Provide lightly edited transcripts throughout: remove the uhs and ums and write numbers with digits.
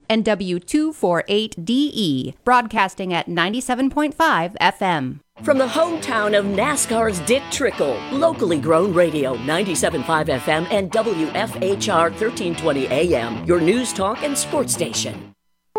and W248DE, broadcasting at 97.5 FM. From the hometown of NASCAR's Dick Trickle, locally grown radio, 97.5 FM and WFHR 1320 AM, your news, talk, and sports station.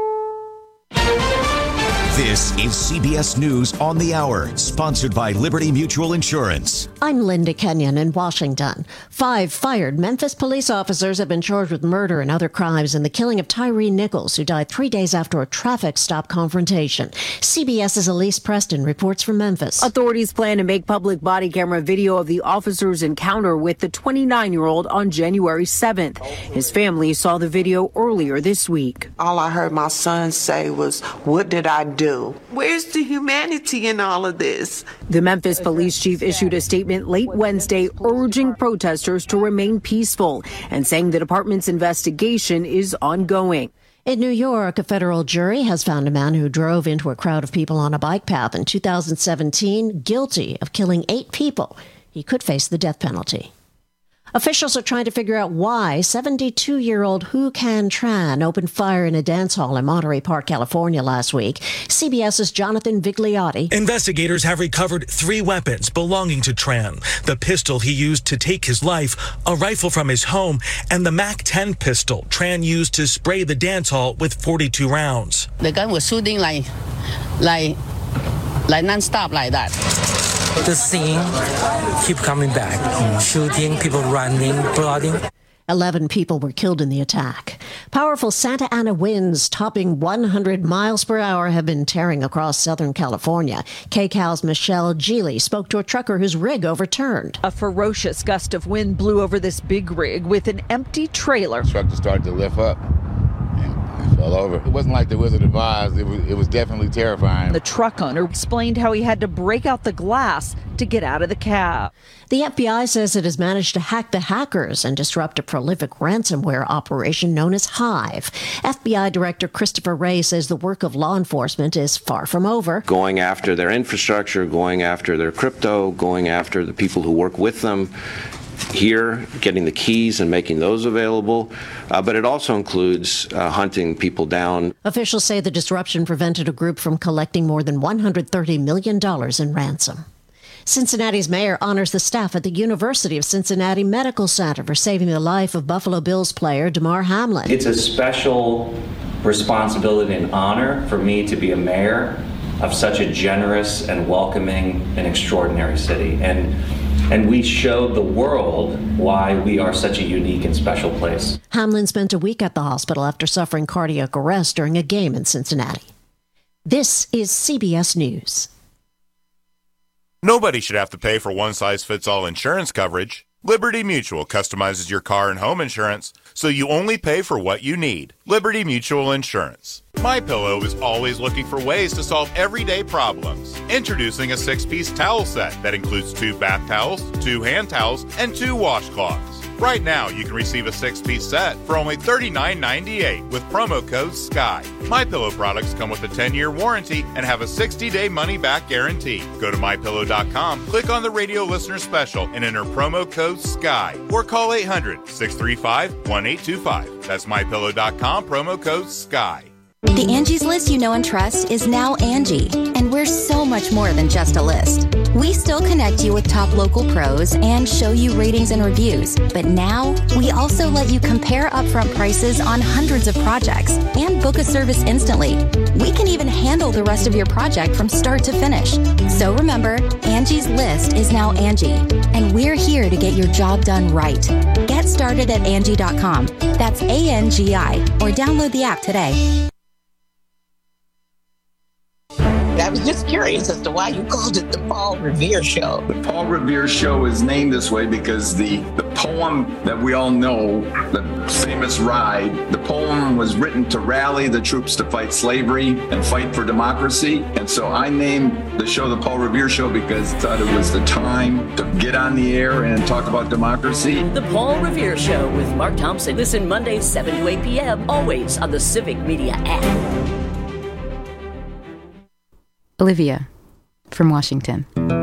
This is CBS News on the Hour, sponsored by Liberty Mutual Insurance. I'm Linda Kenyon in Washington. 5 fired Memphis police officers have been charged with murder and other crimes in the killing of Tyree Nichols, who died 3 days after a traffic stop confrontation. CBS's Elise Preston reports from Memphis. Authorities plan to make public body camera video of the officer's encounter with the 29-year-old on January 7th. His family saw the video earlier this week. All I heard my son say was, "What did I do? Where's the humanity in all of this?" The Memphis police chief issued a statement late Wednesday urging protesters to remain peaceful and saying the department's investigation is ongoing. In New York, a federal jury has found a man who drove into a crowd of people on a bike path in 2017 guilty of killing 8 people. He could face the death penalty. Officials are trying to figure out why 72-year-old Hu Can Tran opened fire in a dance hall in Monterey Park, California last week. CBS's Jonathan Vigliotti. Investigators have recovered 3 weapons belonging to Tran. The pistol he used to take his life, a rifle from his home, and the MAC-10 pistol Tran used to spray the dance hall with 42 rounds. The gun was shooting like non-stop like that. The scene keep coming back, shooting, people running, blooding. 11 people were killed in the attack. Powerful Santa Ana winds topping 100 miles per hour have been tearing across Southern California. KCAL's Michelle Geely spoke to a trucker whose rig overturned. A ferocious gust of wind blew over this big rig with an empty trailer. The truck just started to lift up. Fell over. It wasn't like the Wizard of Oz. It was definitely terrifying. The truck owner explained how he had to break out the glass to get out of the cab. The FBI says it has managed to hack the hackers and disrupt a prolific ransomware operation known as Hive. FBI Director Christopher Wray says the work of law enforcement is far from over. Going after their infrastructure, going after their crypto, going after the people who work with them. Here, getting the keys and making those available, but it also includes hunting people down. Officials say the disruption prevented a group from collecting more than $130 million in ransom. Cincinnati's mayor honors the staff at the University of Cincinnati Medical Center for saving the life of Buffalo Bills player Damar Hamlin. It's a special responsibility and honor for me to be a mayor of such a generous and welcoming and extraordinary city. And we showed the world why we are such a unique and special place. Hamlin spent a week at the hospital after suffering cardiac arrest during a game in Cincinnati. This is CBS News. Nobody should have to pay for one-size-fits-all insurance coverage. Liberty Mutual customizes your car and home insurance, so you only pay for what you need. Liberty Mutual Insurance. MyPillow is always looking for ways to solve everyday problems. Introducing a 6-piece towel set that includes 2 bath towels, 2 hand towels, and 2 washcloths. Right now, you can receive a 6-piece set for only $39.98 with promo code SKY. MyPillow products come with a 10-year warranty and have a 60-day money-back guarantee. Go to MyPillow.com, click on the radio listener special, and enter promo code SKY. Or call 800-635-1825. That's MyPillow.com, promo code SKY. The Angie's List you know and trust is now Angie, and we're so much more than just a list. We still connect you with top local pros and show you ratings and reviews, but now we also let you compare upfront prices on hundreds of projects and book a service instantly. We can even handle the rest of your project from start to finish. So remember, Angie's List is now Angie, and we're here to get your job done right. Get started at Angie.com. That's ANGI, or download the app today. I was just curious as to why you called it the Paul Revere Show. The Paul Revere Show is named this way because the poem that we all know, the famous Ride, the poem was written to rally the troops to fight slavery and fight for democracy. And so I named the show the Paul Revere Show because I thought it was the time to get on the air and talk about democracy. The Paul Revere Show with Mark Thompson. Listen Mondays 7 to 8 p.m. always on the Civic Media app. Olivia from Washington.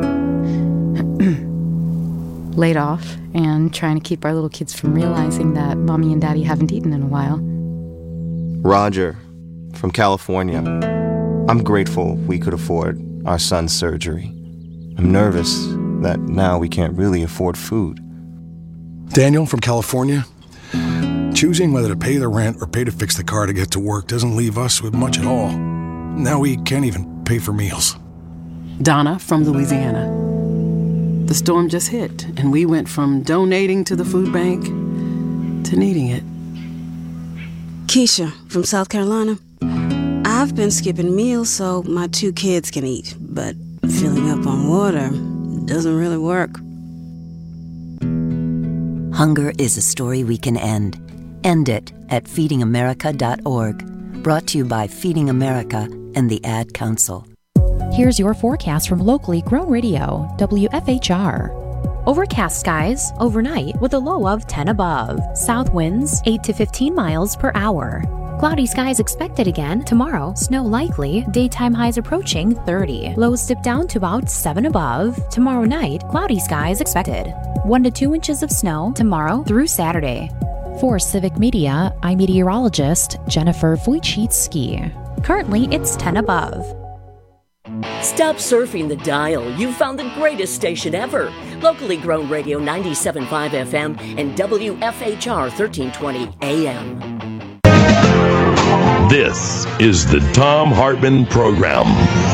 Laid off and trying to keep our little kids from realizing that mommy and daddy haven't eaten in a while. Roger from California. I'm grateful we could afford our son's surgery. I'm nervous that now we can't really afford food. Daniel from California. Choosing whether to pay the rent or pay to fix the car to get to work doesn't leave us with much at all. Now we can't even pay for meals. Donna from Louisiana. The storm just hit, and we went from donating to the food bank to needing it. Keisha from South Carolina. I've been skipping meals so my 2 kids can eat, but filling up on water doesn't really work. Hunger is a story we can end. End it at feedingamerica.org. Brought to you by Feeding America and the Ad Council. Here's your forecast from locally grown radio, WFHR. Overcast skies overnight with a low of 10 above. South winds 8 to 15 miles per hour. Cloudy skies expected again tomorrow. Snow likely. Daytime highs approaching 30. Lows dip down to about 7 above. Tomorrow night, cloudy skies expected. 1 to 2 inches of snow tomorrow through Saturday. For Civic Media, I'm meteorologist Jennifer Wojcicki. Currently, it's 10 above. Stop surfing the dial. You've found the greatest station ever. Locally grown radio 97.5 FM and WFHR 1320 AM. This is the Thom Hartmann Program.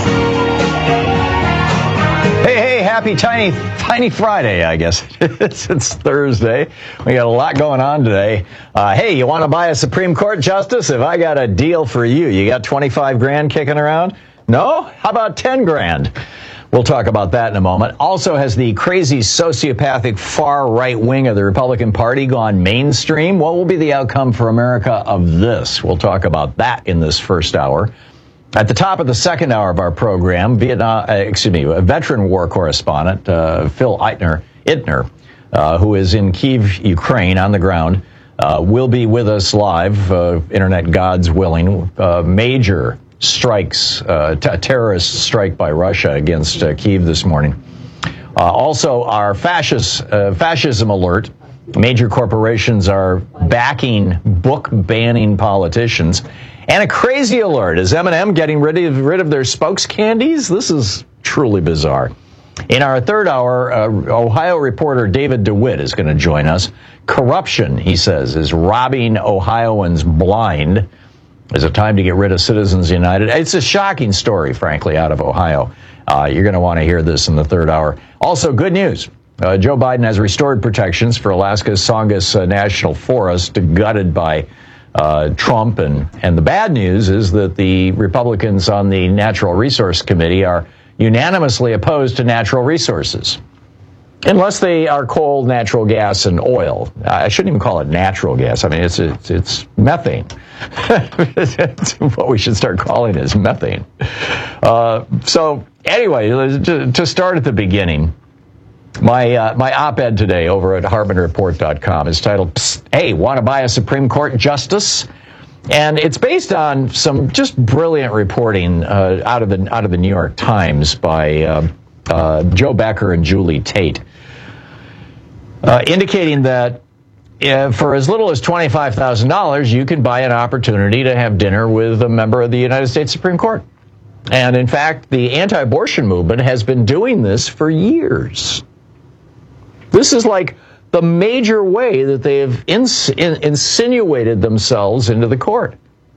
Hey, happy Tiny Friday, I guess. It's Thursday. We got a lot going on today. Hey, you want to buy a Supreme Court justice? If I got a deal for you, you got 25 grand kicking around? No? How about 10 grand? We'll talk about that in a moment. Also, has the crazy sociopathic far right wing of the Republican Party gone mainstream? What will be the outcome for America of this? We'll talk about that in this first hour. At the top of the second hour of our program, a veteran war correspondent, Phil Ittner, who is in Kyiv, Ukraine, on the ground, will be with us live, internet gods willing. Major strikes, a terrorist strike by Russia against Kyiv this morning. Also, our fascism alert. Major corporations are backing book-banning politicians. And a crazy alert. Is M&M getting rid of their spokes candies? This is truly bizarre. In our third hour, Ohio reporter David DeWitt is going to join us. Corruption, he says, is robbing Ohioans blind. Is it time to get rid of Citizens United? It's a shocking story, frankly, out of Ohio. You're going to want to hear this in the third hour. Also, good news. Joe Biden has restored protections for Alaska's Songus National Forest, gutted by Trump. And the bad news is that the Republicans on the Natural Resource Committee are unanimously opposed to natural resources. Unless they are coal, natural gas, and oil. I shouldn't even call it natural gas. I mean, it's methane. That's what we should start calling it, is methane. So anyway, to start at the beginning, my op-ed today over at HartmannReport.com is titled, Hey, want to buy a Supreme Court justice? And it's based on some just brilliant reporting out of the New York Times by Joe Becker and Julie Tate, indicating that for as little as $25,000, you can buy an opportunity to have dinner with a member of the United States Supreme Court. And in fact, the anti-abortion movement has been doing this for years. This is like the major way that they have insinuated themselves into the court.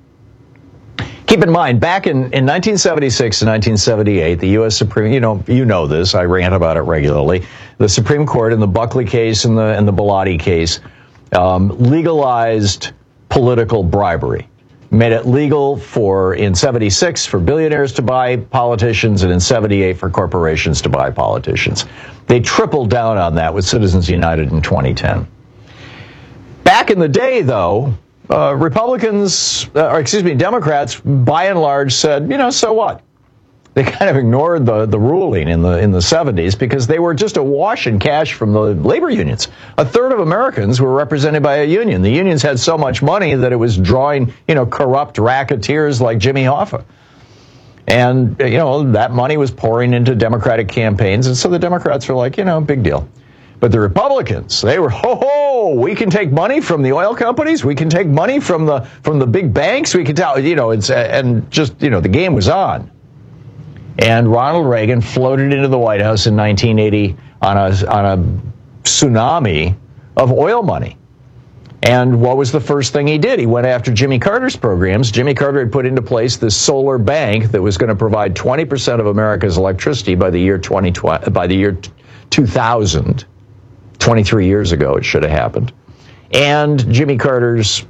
Keep in mind, back in 1976 and 1978, the U.S. Supreme, you know this, I rant about it regularly, the Supreme Court in the Buckley case and the Bellotti case legalized political bribery. Made it legal in 76 for billionaires to buy politicians and in 78 for corporations to buy politicians. They tripled down on that with Citizens United in 2010. Back in the day, though, Democrats, by and large, said, so what? They kind of ignored the ruling in the 70s because they were just awash in cash from the labor unions. A third of Americans were represented by a union. The unions had so much money that it was drawing, corrupt racketeers like Jimmy Hoffa. And, that money was pouring into Democratic campaigns. And so the Democrats were like, big deal. But the Republicans, they were, oh, we can take money from the oil companies, we can take money from the big banks, we can tell, the game was on. And Ronald Reagan floated into the White House in 1980 on a tsunami of oil money. And what was the first thing he did? He went after Jimmy Carter's programs. Jimmy Carter had put into place this solar bank that was going to provide 20% of America's electricity by the year 2000. 23 years ago, it should have happened. And Jimmy Carter's,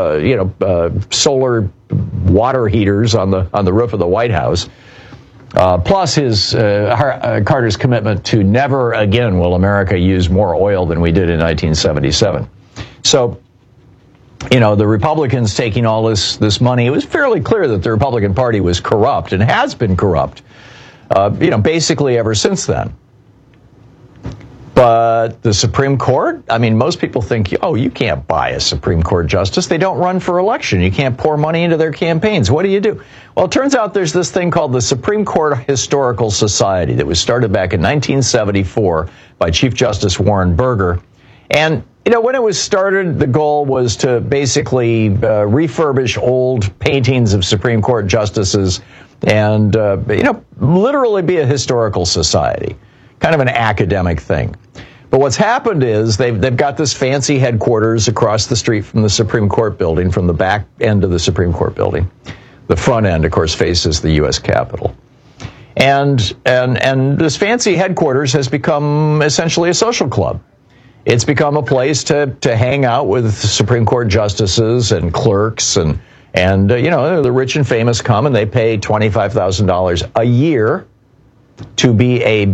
solar water heaters on the roof of the White House, plus his Carter's commitment to never again will America use more oil than we did in 1977. So, the Republicans taking all this money, it was fairly clear that the Republican Party was corrupt and has been corrupt, basically ever since then. But the Supreme Court, most people think, you can't buy a Supreme Court justice. They don't run for election. You can't pour money into their campaigns. What do you do? Well, it turns out there's this thing called the Supreme Court Historical Society that was started back in 1974 by Chief Justice Warren Burger. And, when it was started, the goal was to basically refurbish old paintings of Supreme Court justices and, literally be a historical society. Kind of an academic thing. But what's happened is they've got this fancy headquarters across the street from the Supreme Court building, from the back end of the Supreme Court building. The front end, of course, faces the U.S. Capitol. And this fancy headquarters has become essentially a social club. It's become a place to hang out with Supreme Court justices and clerks and the rich and famous come and they pay $25,000 a year to be a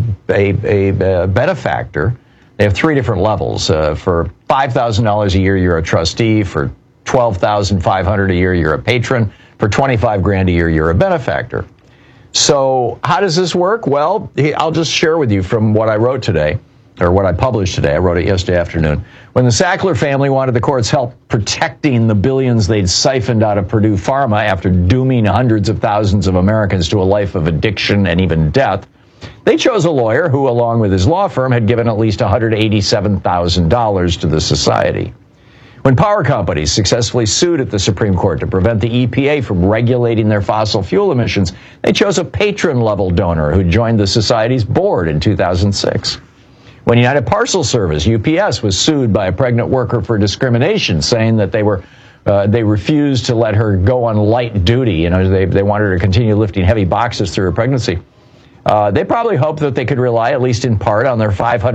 benefactor. They have three different levels. For $5,000 a year, you're a trustee. For $12,500 a year, you're a patron. For $25,000 a year, you're a benefactor. So how does this work? Well, I'll just share with you from what I wrote today, or what I published today. I wrote it yesterday afternoon. When the Sackler family wanted the court's help protecting the billions they'd siphoned out of Purdue Pharma after dooming hundreds of thousands of Americans to a life of addiction and even death, they chose a lawyer who, along with his law firm, had given at least $187,000 to the society. When power companies successfully sued at the Supreme Court to prevent the EPA from regulating their fossil fuel emissions, they chose a patron-level donor who joined the society's board in 2006. When United Parcel Service, UPS, was sued by a pregnant worker for discrimination, saying that they refused to let her go on light duty. They wanted her to continue lifting heavy boxes through her pregnancy. They probably hoped that they could rely, at least in part, on their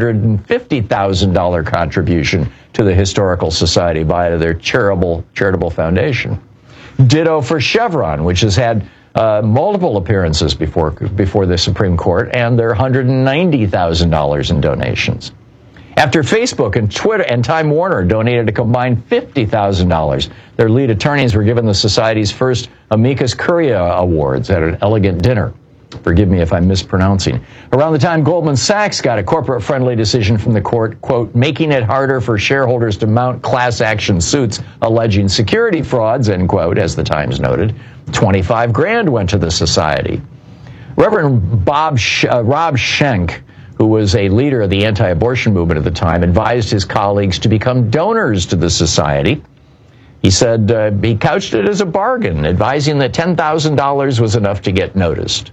$550,000 contribution to the Historical Society via their charitable foundation. Ditto for Chevron, which has had multiple appearances before the Supreme Court, and their $190,000 in donations. After Facebook and Twitter and Time Warner donated a combined $50,000, their lead attorneys were given the Society's first Amicus Curiae Awards at an elegant dinner. Forgive me if I'm mispronouncing. Around the time Goldman Sachs got a corporate-friendly decision from the court, quote, making it harder for shareholders to mount class action suits alleging security frauds, end quote, as the Times noted, $25,000 went to the society. Reverend Rob Schenck, who was a leader of the anti-abortion movement at the time, advised his colleagues to become donors to the society. He said he couched it as a bargain, advising that $10,000 was enough to get noticed.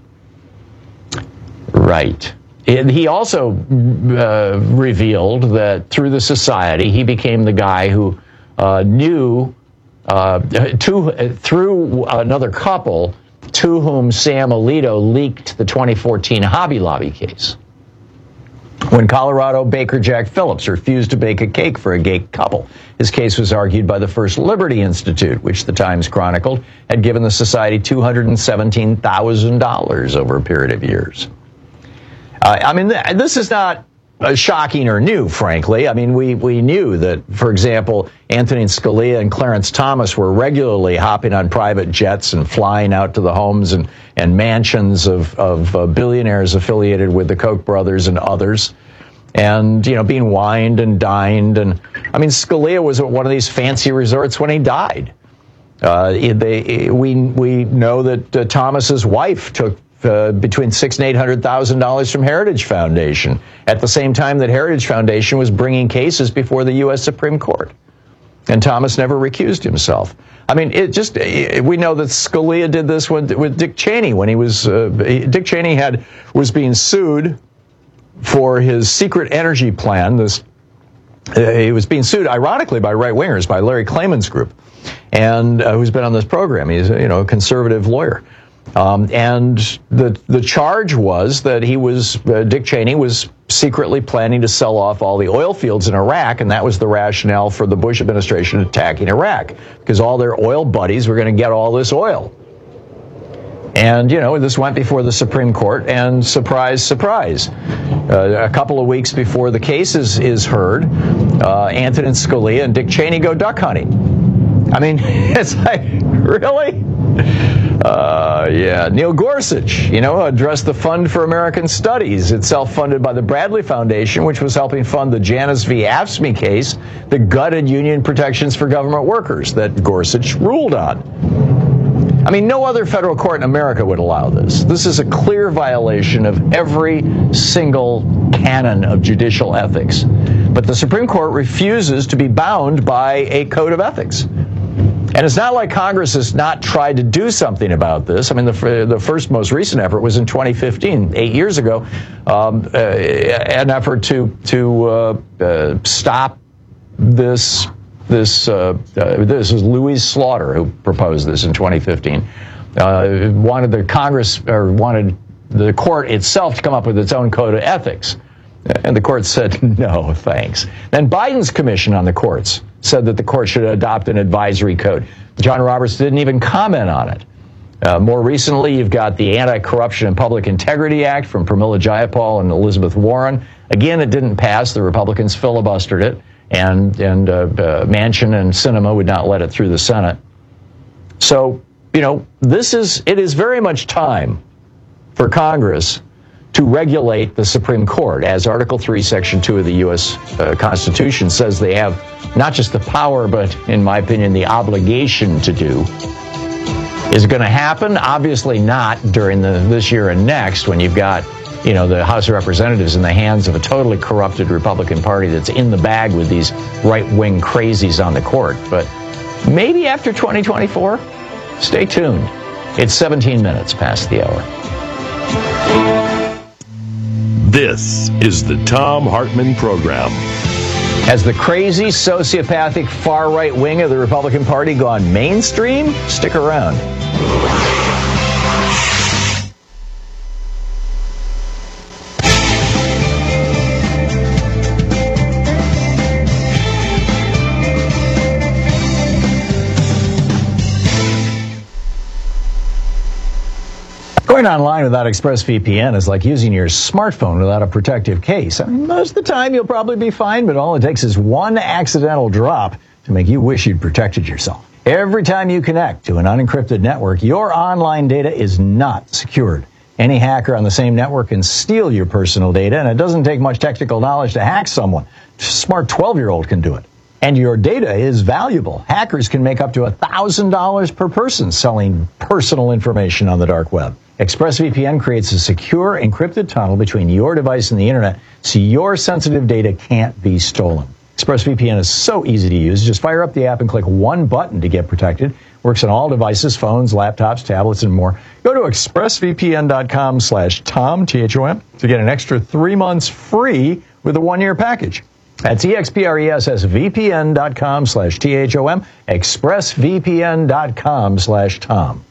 Right. He also revealed that through the society, he became the guy who knew through another couple to whom Sam Alito leaked the 2014 Hobby Lobby case. When Colorado baker Jack Phillips refused to bake a cake for a gay couple, his case was argued by the First Liberty Institute, which the Times chronicled had given the society $217,000 over a period of years. This is not shocking or new, frankly. We knew that, for example, Antonin Scalia and Clarence Thomas were regularly hopping on private jets and flying out to the homes and mansions of billionaires affiliated with the Koch brothers and others, and being wined and dined. And Scalia was at one of these fancy resorts when he died. We know that Thomas's wife took between $600,000 and $800,000 from Heritage Foundation at the same time that Heritage Foundation was bringing cases before the U.S. Supreme Court. And Thomas never recused himself. I mean, we know that Scalia did this with Dick Cheney when he was, Dick Cheney was being sued for his secret energy plan. He was being sued, ironically, by right-wingers, by Larry Klayman's group, and who's been on this program. He's a conservative lawyer. And the charge was that Dick Cheney was secretly planning to sell off all the oil fields in Iraq, and that was the rationale for the Bush administration attacking Iraq, because all their oil buddies were going to get all this oil. And, this went before the Supreme Court, and surprise, surprise, a couple of weeks before the case is heard, Antonin Scalia and Dick Cheney go duck hunting. I mean, it's like, really? Neil Gorsuch, addressed the Fund for American Studies, itself funded by the Bradley Foundation, which was helping fund the Janus v. AFSCME case that gutted union protections for government workers that Gorsuch ruled on. I mean, no other federal court in America would allow this. This is a clear violation of every single canon of judicial ethics. But the Supreme Court refuses to be bound by a code of ethics. And it's not like Congress has not tried to do something about this. I mean, the first most recent effort was in 2015, 8 years ago, an effort to stop this. This was Louise Slaughter who proposed this in 2015. Wanted the court itself to come up with its own code of ethics. And the court said, no, thanks. Then Biden's commission on the courts said that the court should adopt an advisory code. John Roberts didn't even comment on it. More recently, you've got the Anti-Corruption and Public Integrity Act from Pramila Jayapal and Elizabeth Warren. Again, it didn't pass. The Republicans filibustered it, and Manchin and Sinema would not let it through the Senate. So, it is very much time for Congress to regulate the Supreme Court, as Article 3, Section 2 of the U.S. Constitution says they have not just the power, but, in my opinion, the obligation to do. Is it going to happen? Obviously not during this year and next, when you've got, the House of Representatives in the hands of a totally corrupted Republican Party that's in the bag with these right-wing crazies on the court. But maybe after 2024? Stay tuned. It's 17 minutes past the hour. This is the Thom Hartmann Program. Has the crazy, sociopathic far-right wing of the Republican Party gone mainstream? Stick around. Going online without ExpressVPN is like using your smartphone without a protective case. I mean, most of the time you'll probably be fine, but all it takes is one accidental drop to make you wish you'd protected yourself. Every time you connect to an unencrypted network, your online data is not secured. Any hacker on the same network can steal your personal data, and it doesn't take much technical knowledge to hack someone. A smart 12-year-old can do it. And your data is valuable. Hackers can make up to $1,000 per person selling personal information on the dark web. ExpressVPN creates a secure, encrypted tunnel between your device and the internet, so your sensitive data can't be stolen. ExpressVPN is so easy to use. Just fire up the app and click one button to get protected. Works on all devices, phones, laptops, tablets, and more. Go to expressvpn.com/Tom, T-H-O-M, to get an extra 3 months free with a 1-year package. That's expressvpn.com/THOM, expressvpn.com/Tom.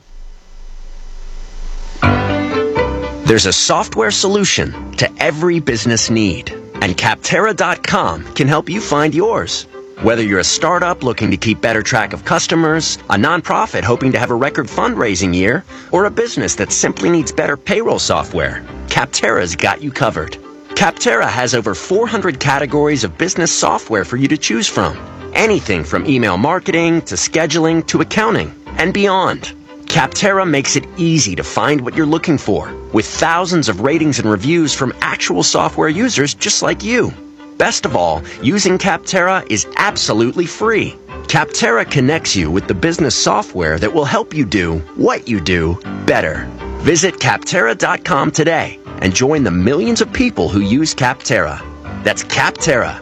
There's a software solution to every business need, and Capterra.com can help you find yours. Whether you're a startup looking to keep better track of customers, a nonprofit hoping to have a record fundraising year, or a business that simply needs better payroll software, Capterra's got you covered. Capterra has over 400 categories of business software for you to choose from. Anything from email marketing to scheduling to accounting and beyond. Capterra makes it easy to find what you're looking for, with thousands of ratings and reviews from actual software users just like you. Best of all, using Capterra is absolutely free. Capterra connects you with the business software that will help you do what you do better. Visit Capterra.com today and join the millions of people who use Capterra. That's Capterra,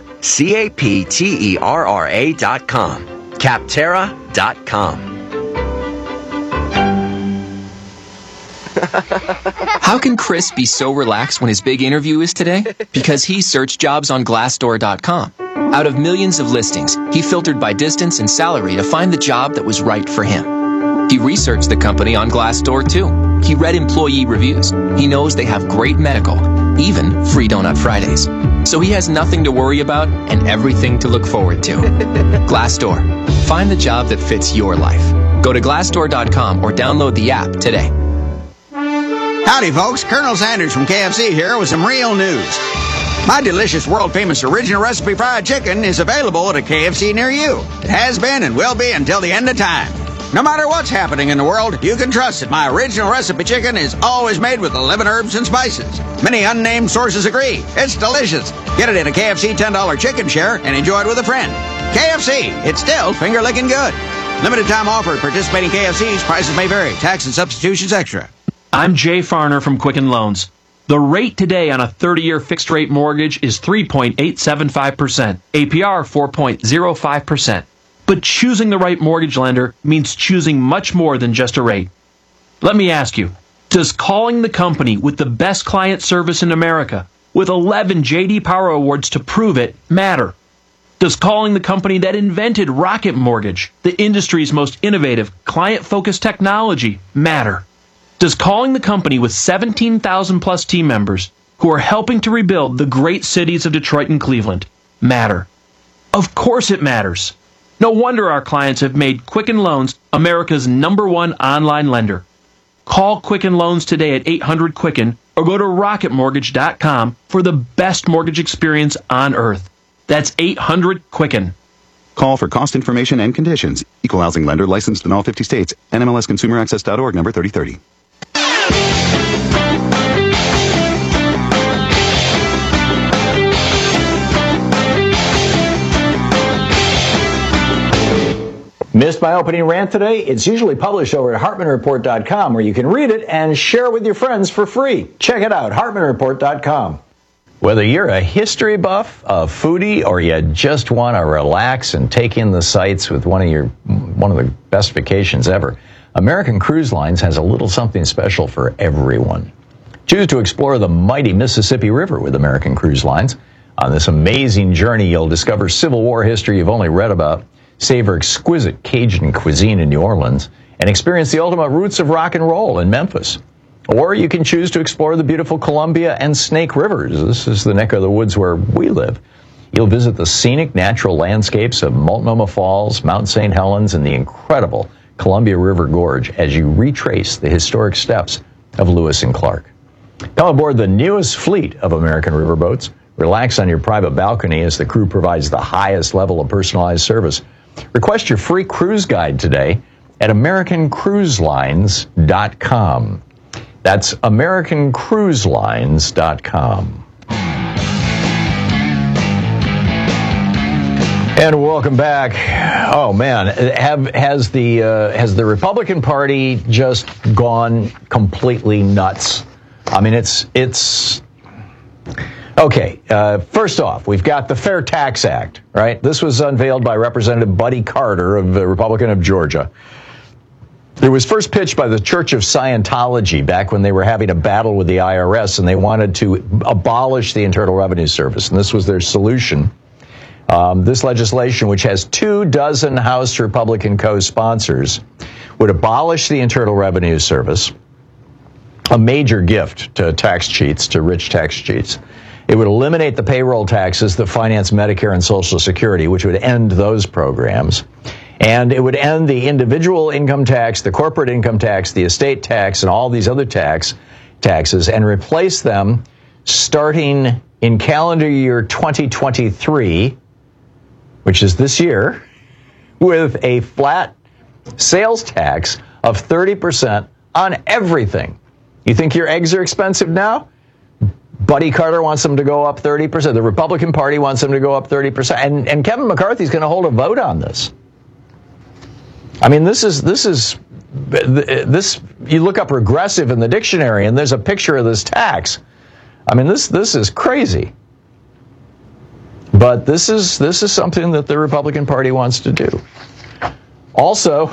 Capterra.com. Capterra.com. How can Chris be so relaxed when his big interview is today? Because he searched jobs on Glassdoor.com. Out of millions of listings, he filtered by distance and salary to find the job that was right for him. He researched the company on Glassdoor too. He read employee reviews. He knows they have great medical, even free Donut Fridays. So he has nothing to worry about and everything to look forward to. Glassdoor. Find the job that fits your life. Go to Glassdoor.com or download the app today. Howdy, folks. Colonel Sanders from KFC here with some real news. My delicious, world-famous original recipe fried chicken is available at a KFC near you. It has been and will be until the end of time. No matter what's happening in the world, you can trust that my original recipe chicken is always made with 11 herbs and spices. Many unnamed sources agree. It's delicious. Get it in a KFC $10 chicken share and enjoy it with a friend. KFC, it's still finger-licking good. Limited time offer at participating KFCs. Prices may vary. Tax and substitutions extra. I'm Jay Farner from Quicken Loans. The rate today on a 30-year fixed-rate mortgage is 3.875%, APR 4.05%. But choosing the right mortgage lender means choosing much more than just a rate. Let me ask you, does calling the company with the best client service in America, with 11 J.D. Power Awards to prove it, matter? Does calling the company that invented Rocket Mortgage, the industry's most innovative, client-focused technology, matter? Does calling the company with 17,000 plus team members who are helping to rebuild the great cities of Detroit and Cleveland matter? Of course it matters. No wonder our clients have made Quicken Loans America's #1 online lender. Call Quicken Loans today at 800-QUICKEN or go to rocketmortgage.com for the best mortgage experience on earth. That's 800-QUICKEN. Call for cost information and conditions. Equal housing lender licensed in all 50 states. NMLSConsumerAccess.org number 3030. Missed my opening rant today? It's usually published over at HartmanReport.com, where you can read it and share it with your friends for free. Check it out, HartmanReport.com. Whether you're a history buff, a foodie, or you just want to relax and take in the sights with one of the best vacations ever, American Cruise Lines has a little something special for everyone. Choose to explore the mighty Mississippi River with American Cruise Lines. On this amazing journey, you'll discover Civil War history you've only read about, savor exquisite Cajun cuisine in New Orleans, and experience the ultimate roots of rock and roll in Memphis. Or you can choose to explore the beautiful Columbia and Snake Rivers. This is the neck of the woods where we live. You'll visit the scenic natural landscapes of Multnomah Falls, Mount St. Helens, and the incredible Columbia River Gorge as you retrace the historic steps of Lewis and Clark. Come aboard the newest fleet of American riverboats. Relax on your private balcony as the crew provides the highest level of personalized service. Request your free cruise guide today at AmericanCruiseLines.com. That's AmericanCruiseLines.com. And welcome back. Oh man, has the Republican Party just gone completely nuts? I mean, it's okay. First off, we've got the Fair Tax Act, right? This was unveiled by Representative Buddy Carter, of the Republican of Georgia. It was first pitched by the Church of Scientology back when they were having a battle with the IRS, and they wanted to abolish the Internal Revenue Service, and this was their solution. This legislation, which has 24 House Republican co-sponsors, would abolish the Internal Revenue Service, a major gift to tax cheats, to rich tax cheats. It would eliminate the payroll taxes that finance Medicare and Social Security, which would end those programs. And it would end the individual income tax, the corporate income tax, the estate tax, and all these other taxes, and replace them starting in calendar year 2023, which is this year, with a flat sales tax of 30% on everything. You think your eggs are expensive now? Buddy Carter wants them to go up 30%. The Republican Party wants them to go up 30%. And Kevin McCarthy's going to hold a vote on this. I mean, this you look up regressive in the dictionary, and there's a picture of this tax. I mean, this is crazy. But this is something that the Republican Party wants to do. Also,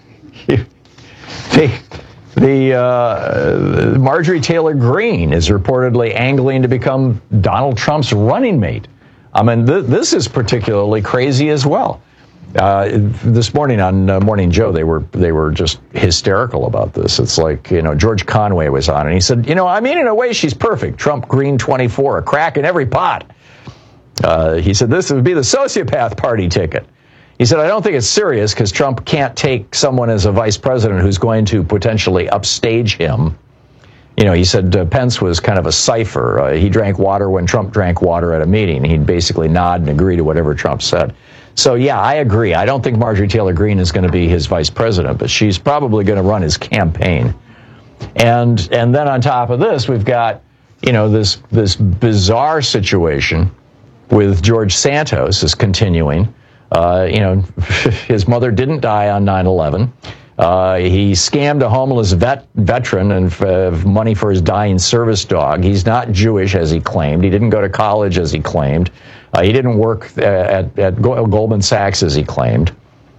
Marjorie Taylor Greene is reportedly angling to become Donald Trump's running mate. I mean, this is particularly crazy as well. This morning on Morning Joe, they were just hysterical about this. It's like, George Conway was on, and he said, in a way, she's perfect. Trump Green 24, a crack in every pot. He said this would be the sociopath party ticket. He said, I don't think it's serious because Trump can't take someone as a vice president who's going to potentially upstage him. He said Pence was kind of a cipher. He drank water when Trump drank water at a meeting. He'd basically nod and agree to whatever Trump said. So, yeah, I agree. I don't think Marjorie Taylor Greene is going to be his vice president, but she's probably going to run his campaign. And then on top of this, we've got, this bizarre situation with George Santos is continuing. His mother didn't die on 9/11. He scammed a homeless veteran and money for his dying service dog. He's not Jewish, as he claimed. He didn't go to college, as he claimed. He didn't work at Goldman Sachs, as he claimed.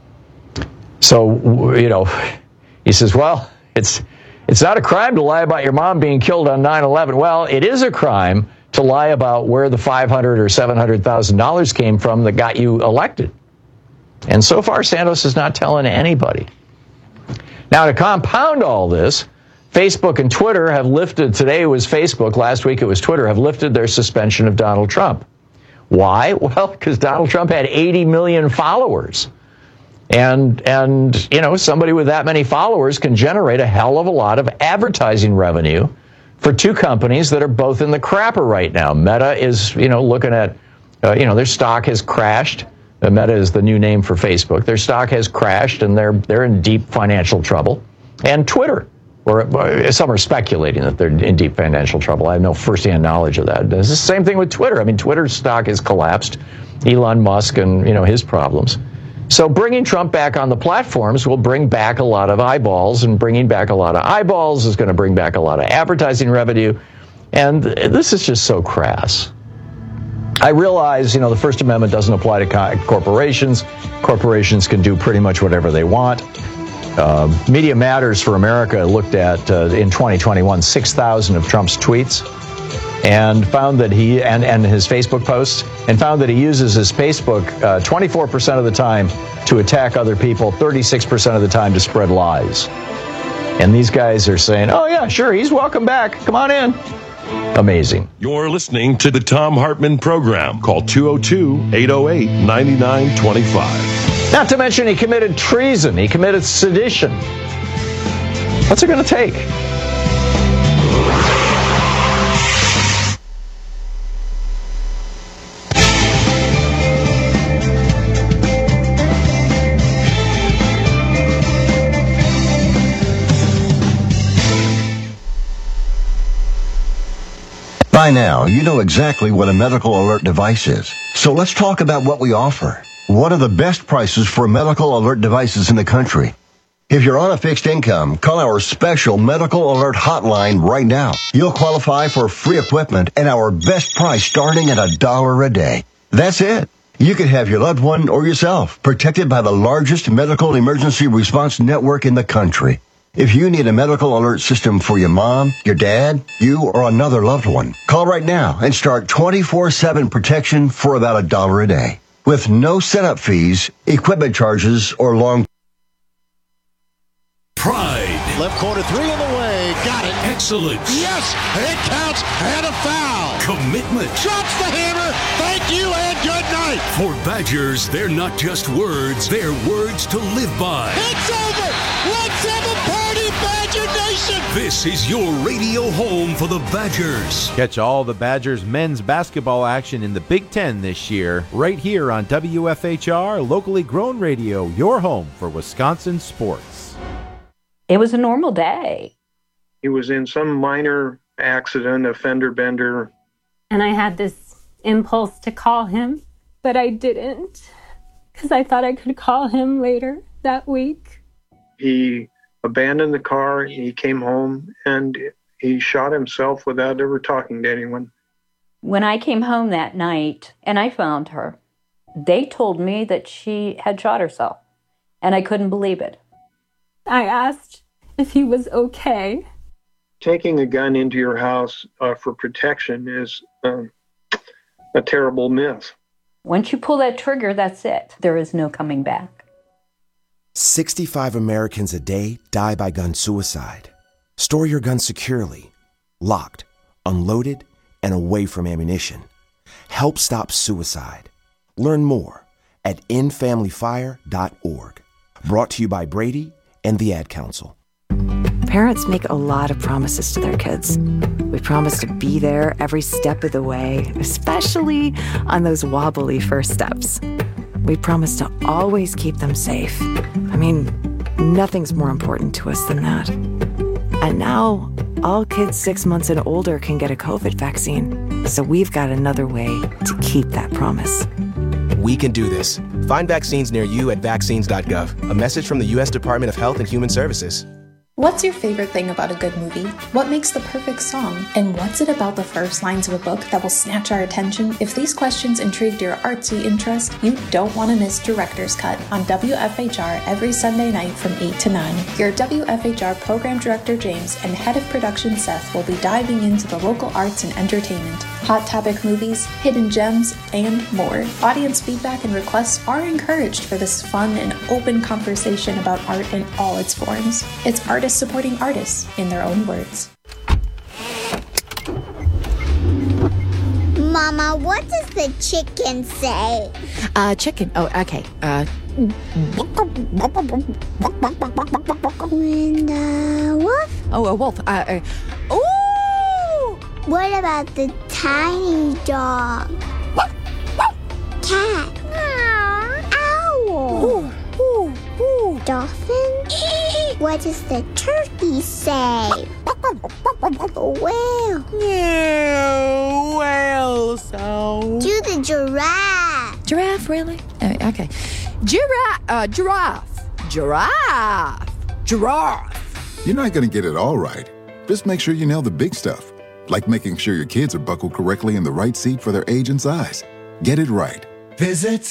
So, he says, well, it's not a crime to lie about your mom being killed on 9/11. Well, it is a crime to lie about where the $500,000 or $700,000 came from that got you elected. And so far, Santos is not telling anybody. Now, to compound all this, Facebook and Twitter have lifted, today was Facebook, last week it was Twitter, have lifted their suspension of Donald Trump. Why? Well, because Donald Trump had 80 million followers. And somebody with that many followers can generate a hell of a lot of advertising revenue for two companies that are both in the crapper right now. Meta is, looking at, their stock has crashed. Meta is the new name for Facebook. Their stock has crashed, and they're in deep financial trouble. And Twitter, or some are speculating that they're in deep financial trouble. I have no firsthand knowledge of that. It's the same thing with Twitter. I mean, Twitter's stock has collapsed. Elon Musk and, his problems. So bringing Trump back on the platforms will bring back a lot of eyeballs, and bringing back a lot of eyeballs is going to bring back a lot of advertising revenue. And this is just so crass. I realize, the First Amendment doesn't apply to corporations. Corporations can do pretty much whatever they want. Media Matters for America looked at, in 2021, 6,000 of Trump's tweets and found that he, and his Facebook posts, and found that he uses his Facebook 24% of the time to attack other people, 36% of the time to spread lies. And these guys are saying, oh, yeah, sure, he's welcome back. Come on in. Amazing. You're listening to the Thom Hartmann Program. Call 202-808-9925. Not to mention he committed treason. He committed sedition. What's it going to take? By now, you know exactly what a medical alert device is. So let's talk about what we offer. What are the best prices for medical alert devices in the country? If you're on a fixed income, call our special medical alert hotline right now. You'll qualify for free equipment and our best price starting at $1 a day. That's it. You could have your loved one or yourself protected by the largest medical emergency response network in the country. If you need a medical alert system for your mom, your dad, you, or another loved one, call right now and start 24/7 protection for about $1 a day. With no setup fees, equipment charges, or long... Pride. Left corner three in the way. Got it. Excellence. Yes, it counts, and a foul. Commitment. Drops the hammer. Thank you and good night. For Badgers, they're not just words, they're words to live by. It's over. Let's have a party, Badger Nation. This is your radio home for the Badgers. Catch all the Badgers men's basketball action in the Big Ten this year, right here on WFHR, locally grown radio, your home for Wisconsin sports. It was a normal day. He was in some minor accident, a fender bender. And I had this impulse to call him, but I didn't because I thought I could call him later that week. He abandoned the car. He came home and he shot himself without ever talking to anyone. When I came home that night and I found her, they told me that she had shot herself, and I couldn't believe it. I asked if he was okay. Taking a gun into your house for protection is a terrible myth. Once you pull that trigger, that's it. There is no coming back. 65 Americans a day die by gun suicide. Store your gun securely, locked, unloaded, and away from ammunition. Help stop suicide. Learn more at endfamilyfire.org. Brought to you by Brady and the Ad Council. Parents make a lot of promises to their kids. We promise to be there every step of the way, especially on those wobbly first steps. We promise to always keep them safe. I mean, nothing's more important to us than that. And now, all kids 6 months and older can get a COVID vaccine. So we've got another way to keep that promise. We can do this. Find vaccines near you at vaccines.gov. A message from the U.S. Department of Health and Human Services. What's your favorite thing about a good movie? What makes the perfect song? And what's it about the first lines of a book that will snatch our attention? If these questions intrigued your artsy interest, you don't want to miss Director's Cut on WFHR every Sunday night from 8 to 9. Your WFHR Program Director James and Head of Production Seth will be diving into the local arts and entertainment, hot topic movies, hidden gems, and more. Audience feedback and requests are encouraged for this fun and open conversation about art in all its forms. It's artists supporting artists in their own words. Mama, what does the chicken say? Chicken. Oh, okay. And wolf? Oh, a wolf. Ooh! What about the tiny dog? Cat? Owl? Ooh. Dolphin? What does the turkey say? Whale? Whale sound. Do the giraffe. Giraffe, really? Okay. Giraffe. Giraffe. You're not going to get it all right. Just make sure you nail the big stuff, like making sure your kids are buckled correctly in the right seat for their age and size. Get it right. Visit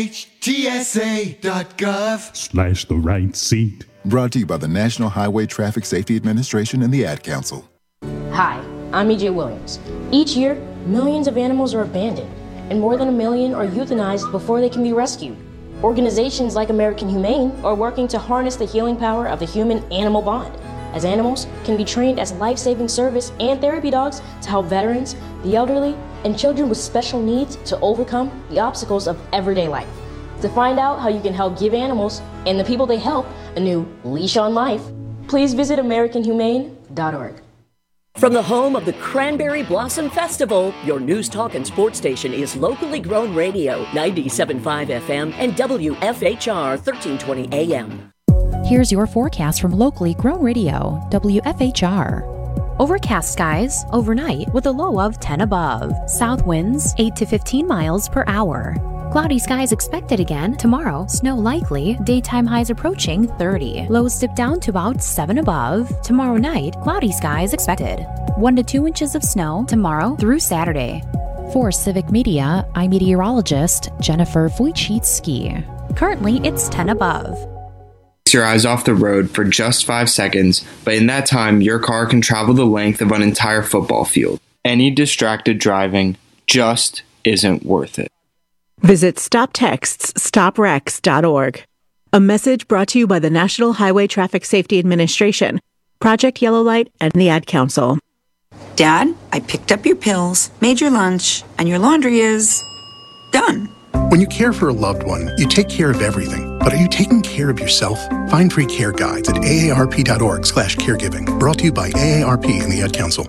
NHTSA.gov/ the right seat. Brought to you by the National Highway Traffic Safety Administration and the Ad Council. Hi, I'm E.J. Williams. Each year, millions of animals are abandoned, and more than 1 million are euthanized before they can be rescued. Organizations like American Humane are working to harness the healing power of the human-animal bond, as animals can be trained as life-saving service and therapy dogs to help veterans, the elderly, and children with special needs to overcome the obstacles of everyday life. To find out how you can help give animals and the people they help a new leash on life, please visit AmericanHumane.org. From the home of the Cranberry Blossom Festival, your news, talk, and sports station is locally grown radio, 97.5 FM and WFHR 1320 AM. Here's your forecast from locally grown radio, WFHR. Overcast skies overnight with a low of 10 above. South winds 8 to 15 miles per hour. Cloudy skies expected again tomorrow. Snow likely. Daytime highs approaching 30. Lows dip down to about 7 above. Tomorrow night, cloudy skies expected. 1 to 2 inches of snow tomorrow through Saturday. For Civic Media, I'm meteorologist Jennifer Wojcicki. Currently, it's 10 above. Your eyes off the road for just 5 seconds, but in that time, your car can travel the length of an entire football field. Any distracted driving just isn't worth it. Visit StopTextsStopWrecks.org. A message brought to you by the National Highway Traffic Safety Administration, Project Yellow Light, and the Ad Council. Dad, I picked up your pills, made your lunch, and your laundry is done. When you care for a loved one, you take care of everything. But are you taking care of yourself? Find free care guides at aarp.org/caregiving. Brought to you by AARP and the Ad Council.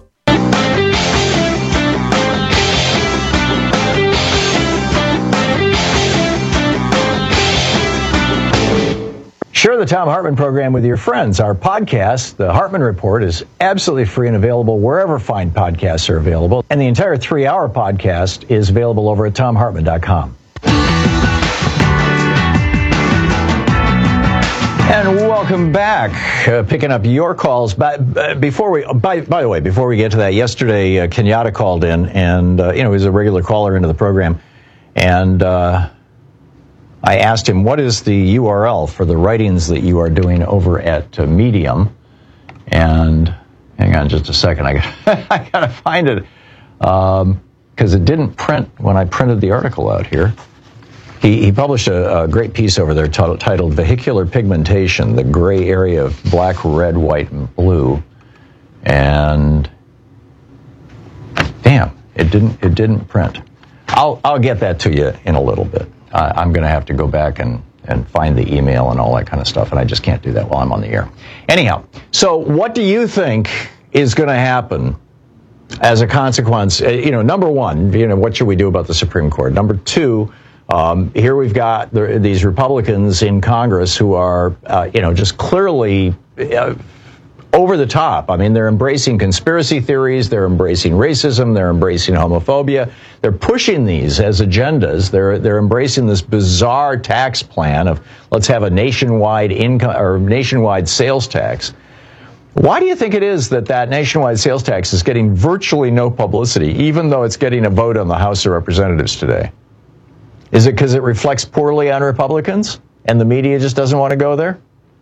Share the Thom Hartmann program with your friends. Our podcast, The Hartmann Report, is absolutely free and available wherever fine podcasts are available. And the entire 3-hour podcast is available over at ThomHartmann.com. And welcome back. Picking up your calls. But before we, by the way, before we get to that, yesterday Kenyatta called in, and he's a regular caller into the program, and I asked him, "What is the URL for the writings that you are doing over at Medium?" And hang on just a second, I gotta find it because it didn't print when I printed the article out here. He published a great piece over there titled "Vehicular Pigmentation: The Gray Area of Black, Red, White, and Blue." And damn, it didn't print. I'll get that to you in a little bit. I'm going to have to go back and find the email and all that kind of stuff, and I just can't do that while I'm on the air. Anyhow, so what do you think is going to happen as a consequence? Number one, what should we do about the Supreme Court? Number two, here we've got these Republicans in Congress who are, just clearly over the top. I mean, they're embracing conspiracy theories, they're embracing racism, they're embracing homophobia. They're pushing these as agendas. They're embracing this bizarre tax plan of let's have a nationwide income or nationwide sales tax. Why do you think it is that nationwide sales tax is getting virtually no publicity, even though it's getting a vote on the House of Representatives today? Is it because it reflects poorly on Republicans and the media just doesn't want to go there?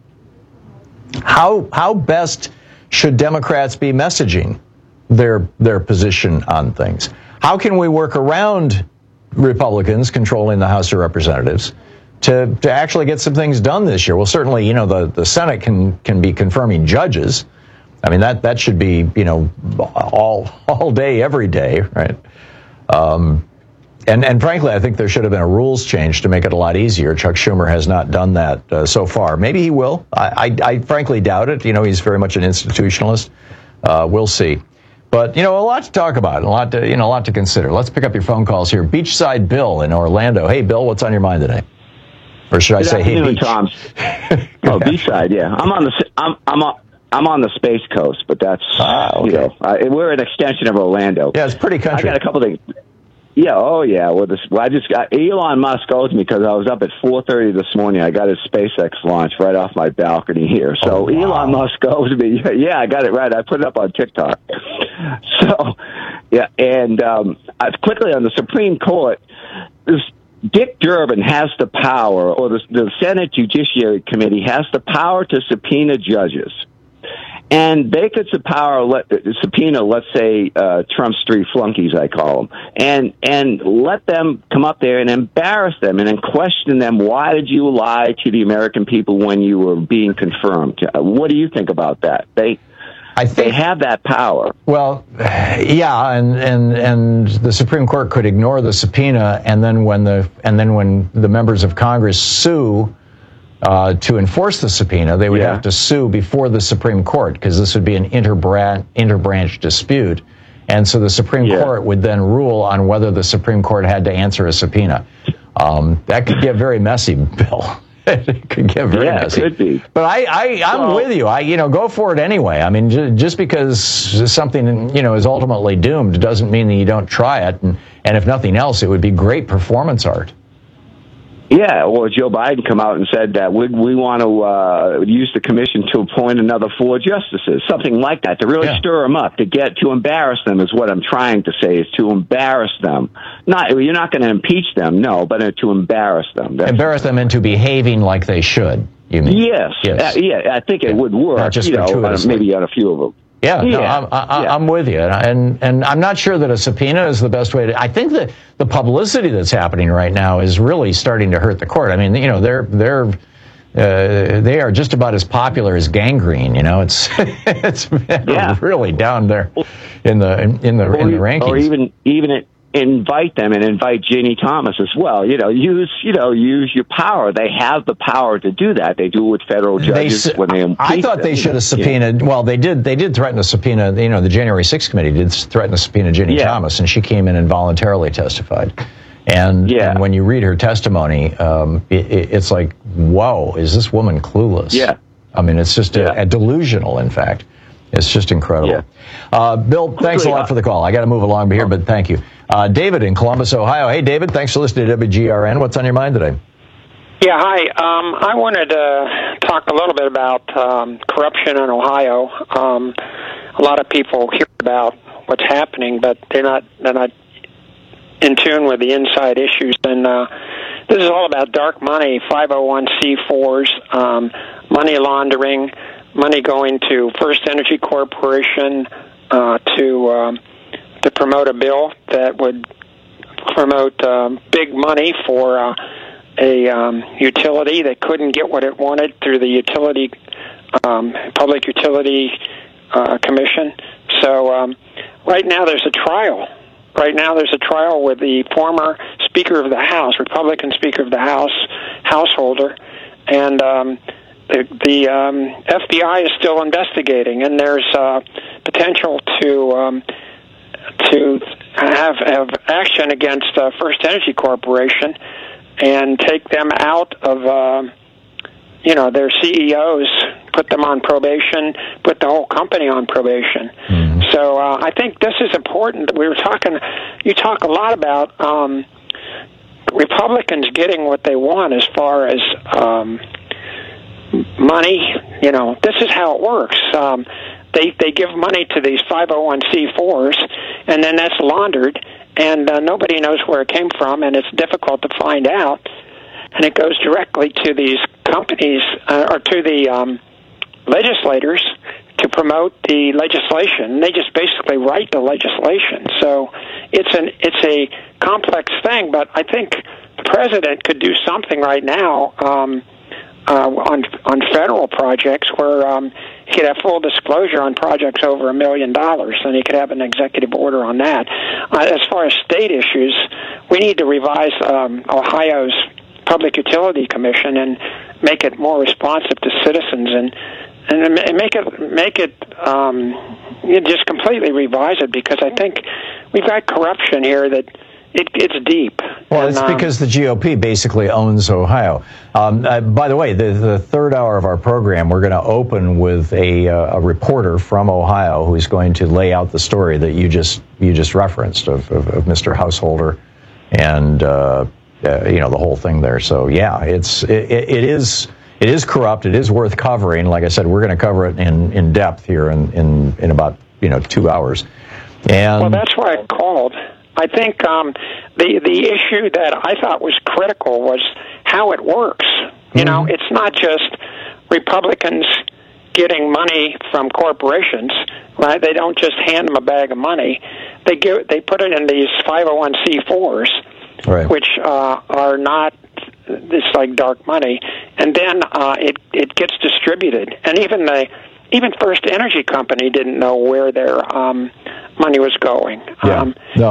How best should Democrats be messaging their position on things? How can we work around Republicans controlling the House of Representatives to actually get some things done this year? Well, certainly, the Senate can be confirming judges. I mean, that should be, all day, every day, right? And frankly, I think there should have been a rules change to make it a lot easier. Chuck Schumer has not done that so far. Maybe he will. I frankly doubt it. He's very much an institutionalist. We'll see. But, a lot to talk about, a lot to consider. Let's pick up your phone calls here. Beachside Bill in Orlando. Hey, Bill, what's on your mind today? Or should I say, hey, Beach? Tom. Beachside, yeah. I'm on the Space Coast, but that's okay. We're an extension of Orlando. Yeah, it's pretty country. I got a couple things. Yeah, oh yeah. Well, I just got Elon Musk owes me because I was up at 4:30 this morning. I got his SpaceX launch right off my balcony here. So Elon Musk owes me. Yeah, I got it right. I put it up on TikTok. So, yeah, and quickly on the Supreme Court, Dick Durbin has the power, or the Senate Judiciary Committee has the power to subpoena judges. And they could subpoena, let's say, Trump's three flunkies, I call them, and let them come up there and embarrass them and then question them. Why did you lie to the American people when you were being confirmed? What do you think about that? They have that power. Well, yeah, and the Supreme Court could ignore the subpoena, and then when the members of Congress sue to enforce the subpoena, they would have to sue before the Supreme Court, because this would be an interbranch dispute. And so the Supreme Court would then rule on whether the Supreme Court had to answer a subpoena. That could get very messy, Bill. It could get very messy. It could be. But I'm with you. Go for it anyway. I mean, just because something, is ultimately doomed doesn't mean that you don't try it. And if nothing else, it would be great performance art. Yeah, well, Joe Biden come out and said that we want to use the commission to appoint another 4 justices, something like that, to really stir them up, to embarrass them is what I'm trying to say, is to embarrass them. You're not going to impeach them, no, but to embarrass them. Embarrass them into behaving like they should, you mean? Yes. I think it would work, not just maybe on a few of them. I'm with you, and I'm not sure that a subpoena is the best way to. I think that the publicity that's happening right now is really starting to hurt the court. I mean, they are just about as popular as gangrene. It's really down there in the rankings. Or even invite them and invite Ginny Thomas as well. Use your power. They have the power to do that. They do it with federal judges when they impeach I thought they should have subpoenaed. Well, they did threaten to subpoena. The January 6th committee did threaten to subpoena Ginny Thomas, and she came in and voluntarily testified. And when you read her testimony, it's like, whoa, is this woman clueless? Yeah. I mean, it's just delusional, in fact. It's just incredible. Bill, thanks a lot for the call. I got to move along here, but thank you. David in Columbus, Ohio. Hey, David, thanks for listening to WGRN. What's on your mind today? Yeah, hi. I wanted to talk a little bit about corruption in Ohio. A lot of people hear about what's happening, but they're not in tune with the inside issues. And this is all about dark money, 501c4s, money laundering, money going to First Energy Corporation to promote a bill that would promote big money for a utility that couldn't get what it wanted through the Public Utility Commission. So right now there's a trial. Right now there's a trial with the former Speaker of the House, Republican Speaker of the House, Householder, and the FBI is still investigating, and there's potential to have action against First Energy Corporation and take them out of, their CEOs, put them on probation, put the whole company on probation. Mm-hmm. So I think this is important. You talk a lot about Republicans getting what they want as far as money. This is how it works. They give money to these 501c4s, and then that's laundered, and nobody knows where it came from, and it's difficult to find out. And it goes directly to these companies or to the legislators to promote the legislation. They just basically write the legislation. So it's a complex thing, but I think the president could do something right now on federal projects where he could have full disclosure on projects over $1 million, and he could have an executive order on that. As far as state issues, we need to revise Ohio's Public Utility Commission and make it more responsive to citizens, and make it just completely revise it, because I think we've got corruption here that it's deep. Well, it's because the GOP basically owns Ohio. By the way, the third hour of our program, we're going to open with a reporter from Ohio who's going to lay out the story that you just referenced of Mr. Householder and the whole thing there. So yeah, it is corrupt. It is worth covering. Like I said, we're going to cover it in depth here in about 2 hours. And well, that's why I called. I think the issue that I thought was critical was how it works. Mm-hmm. It's not just Republicans getting money from corporations, right? They don't just hand them a bag of money. They put it in these 501c4s, right, which are not. It's like dark money, and then it gets distributed, and even First Energy Company didn't know where their money was going. Yeah.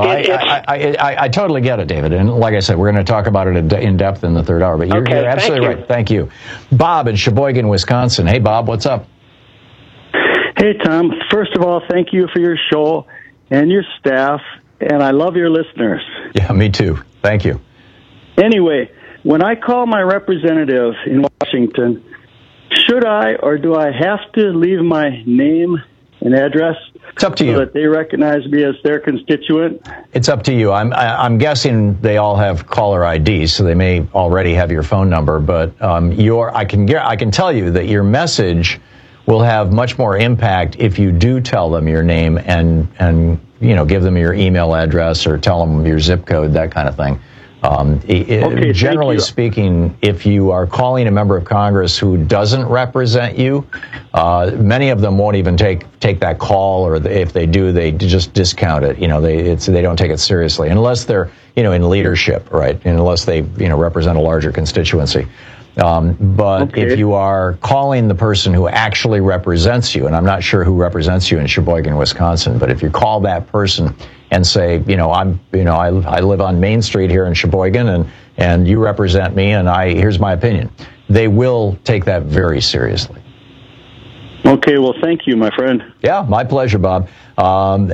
I totally get it, David. And like I said, we're going to talk about it in depth in the third hour. But you're absolutely right. Thank you. Bob in Sheboygan, Wisconsin. Hey, Bob, what's up? Hey, Tom. First of all, thank you for your show and your staff, and I love your listeners. Yeah, me too. Thank you. Anyway, when I call my representative in Washington, should I or do I have to leave my name and address? It's up to you. So that they recognize me as their constituent? It's up to you. I'm guessing they all have caller ID, so they may already have your phone number. But I can tell you that your message will have much more impact if you do tell them your name and give them your email address or tell them your zip code, that kind of thing. Generally speaking, if you are calling a member of Congress who doesn't represent you, many of them won't even take that call, or if they do, they just discount it. They don't take it seriously unless they're in leadership, right? And unless they represent a larger constituency. If you are calling the person who actually represents you, and I'm not sure who represents you in Sheboygan, Wisconsin, but if you call that person and say, I live on Main Street here in Sheboygan, and you represent me, and here's my opinion, they will take that very seriously. Okay, well, thank you, my friend. Yeah, my pleasure, Bob. And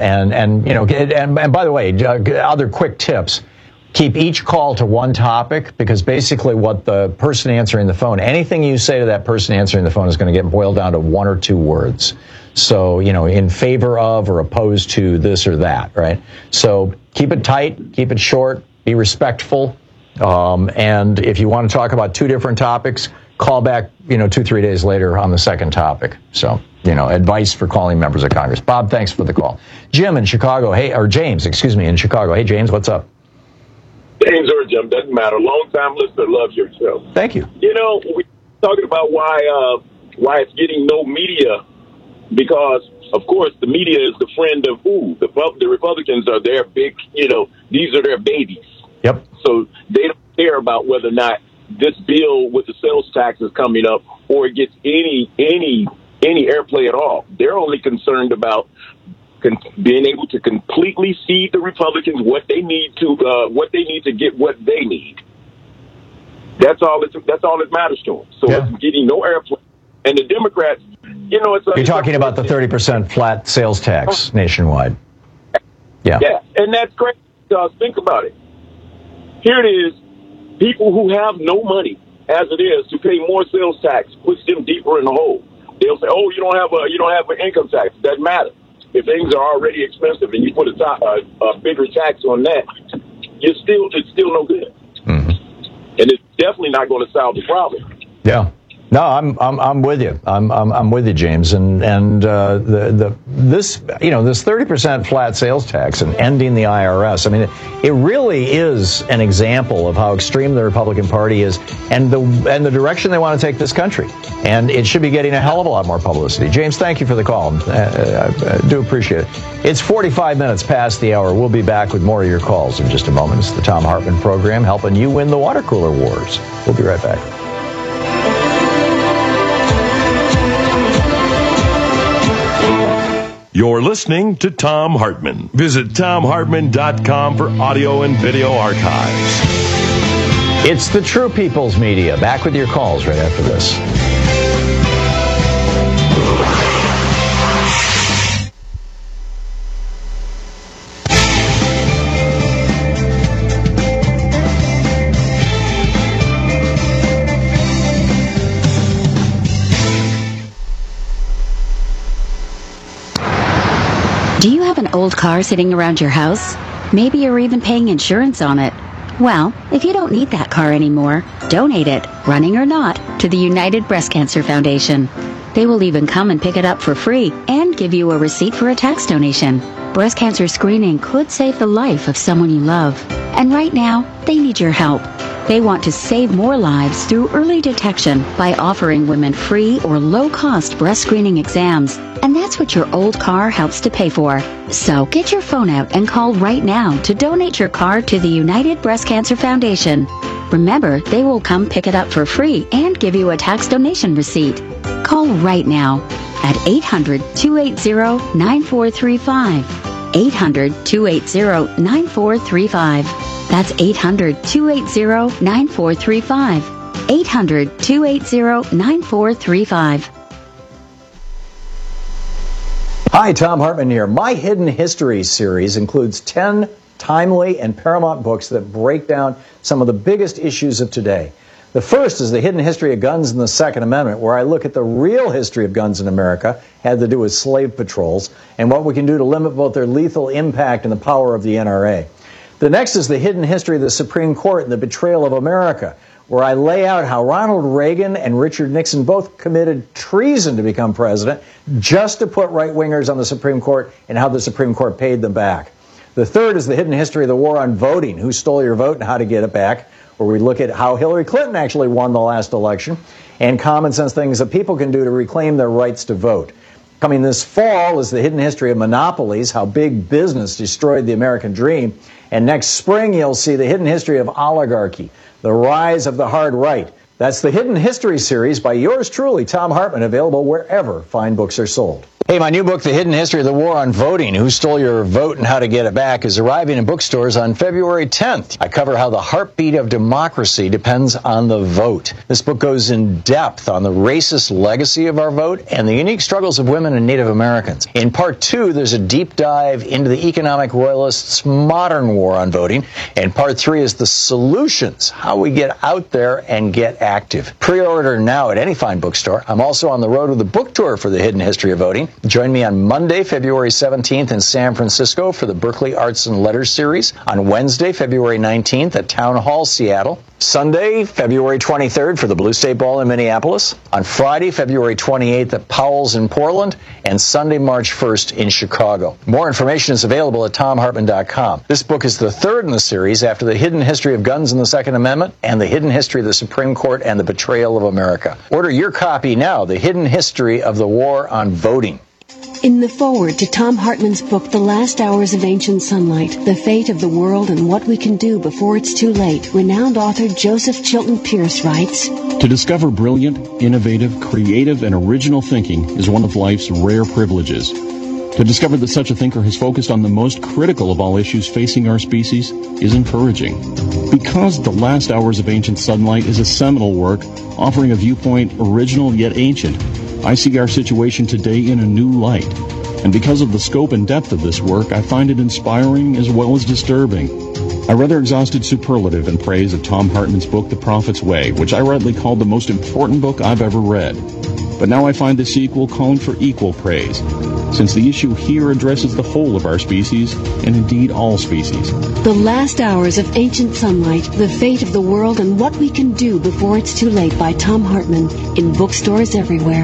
by the way, other quick tips. Keep each call to one topic, because basically what the person answering the phone, anything you say to that person answering the phone is going to get boiled down to one or two words. So, in favor of or opposed to this or that, right? So keep it tight, keep it short, be respectful, And if you want to talk about two different topics, call back, 2-3 days later on the second topic. So, advice for calling members of Congress. Bob, thanks for the call. Jim in Chicago. James, in Chicago. Hey, James, what's up? James or Jim, doesn't matter. Long-time listener, loves your show. Thank you. We're talking about why it's getting no media, because, of course, the media is the friend of who? The Republicans are their big, these are their babies. Yep. So they don't care about whether or not this bill with the sales tax is coming up or it gets any airplay at all. They're only concerned about being able to completely feed the Republicans what they need to get what they need. That's all that matters to them. So it's getting no airplay. And the Democrats, it's you're talking about the 30% flat sales tax nationwide. Yeah. Yeah, and that's great because think about it. Here it is. People who have no money, as it is, to pay more sales tax puts them deeper in the hole. They'll say, "Oh, you don't have an income tax." It doesn't matter. If things are already expensive and you put a bigger tax on that, it's still no good. Mm-hmm. And it's definitely not going to solve the problem. Yeah. No, I'm with you. I'm with you, James. And this 30% flat sales tax and ending the IRS. I mean, it really is an example of how extreme the Republican Party is and the direction they want to take this country. And it should be getting a hell of a lot more publicity. James, thank you for the call. I do appreciate it. It's 45 minutes past the hour. We'll be back with more of your calls in just a moment. It's the Thom Hartmann Program, helping you win the water cooler wars. We'll be right back. You're listening to Thom Hartmann. Visit ThomHartmann.com for audio and video archives. It's the True People's Media. Back with your calls right after this. Do you have an old car sitting around your house? Maybe you're even paying insurance on it. Well, if you don't need that car anymore, donate it, running or not, to the United Breast Cancer Foundation. They will even come and pick it up for free and give you a receipt for a tax donation. Breast cancer screening could save the life of someone you love. And right now, they need your help. They want to save more lives through early detection by offering women free or low-cost breast screening exams. And that's what your old car helps to pay for. So get your phone out and call right now to donate your car to the United Breast Cancer Foundation. Remember, they will come pick it up for free and give you a tax donation receipt. Call right now at 800-280-9435. 800-280-9435. That's 800-280-9435. 800-280-9435. Hi, Thom Hartmann here. My Hidden History series includes 10 timely and paramount books that break down some of the biggest issues of today. The first is The Hidden History of Guns and the Second Amendment, where I look at the real history of guns in America, had to do with slave patrols, and what we can do to limit both their lethal impact and the power of the NRA. The next is The Hidden History of the Supreme Court and the Betrayal of America, where I lay out how Ronald Reagan and Richard Nixon both committed treason to become president just to put right-wingers on the Supreme Court and how the Supreme Court paid them back. The third is The Hidden History of the War on Voting, who stole your vote and how to get it back, where we look at how Hillary Clinton actually won the last election and common sense things that people can do to reclaim their rights to vote. Coming this fall is The Hidden History of Monopolies, how big business destroyed the American dream. And next spring, you'll see The Hidden History of Oligarchy, the rise of the hard right. That's the Hidden History series by yours truly, Thom Hartmann, available wherever fine books are sold. Hey, my new book, The Hidden History of the War on Voting, Who Stole Your Vote and How to Get It Back, is arriving in bookstores on February 10th. I cover how the heartbeat of democracy depends on the vote. This book goes in depth on the racist legacy of our vote and the unique struggles of women and Native Americans. In part 2, there's a deep dive into the economic royalists' modern war on voting. And part 3 is the solutions, how we get out there and get active. Pre-order now at any fine bookstore. I'm also on the road with a book tour for The Hidden History of Voting. Join me on Monday, February 17th in San Francisco for the Berkeley Arts and Letters Series. On Wednesday, February 19th at Town Hall, Seattle. Sunday, February 23rd for the Blue State Ball in Minneapolis. On Friday, February 28th at Powell's in Portland. And Sunday, March 1st in Chicago. More information is available at TomHartman.com. This book is the third in the series after The Hidden History of Guns and the Second Amendment and The Hidden History of the Supreme Court and the Betrayal of America. Order your copy now, The Hidden History of the War on Voting. In the foreword to Tom Hartman's book, The Last Hours of Ancient Sunlight, The Fate of the World and What We Can Do Before It's Too Late, renowned author Joseph Chilton Pearce writes, To discover brilliant, innovative, creative, and original thinking is one of life's rare privileges. To discover that such a thinker has focused on the most critical of all issues facing our species is encouraging. Because The Last Hours of Ancient Sunlight is a seminal work offering a viewpoint original yet ancient, I see our situation today in a new light. And because of the scope and depth of this work, I find it inspiring as well as disturbing. I rather exhausted superlative in praise of Tom Hartman's book, The Prophet's Way, which I rightly called the most important book I've ever read. But now I find the sequel calling for equal praise, since the issue here addresses the whole of our species, and indeed all species. The Last Hours of Ancient Sunlight, The Fate of the World and What We Can Do Before It's Too Late by Tom Hartman, in bookstores everywhere.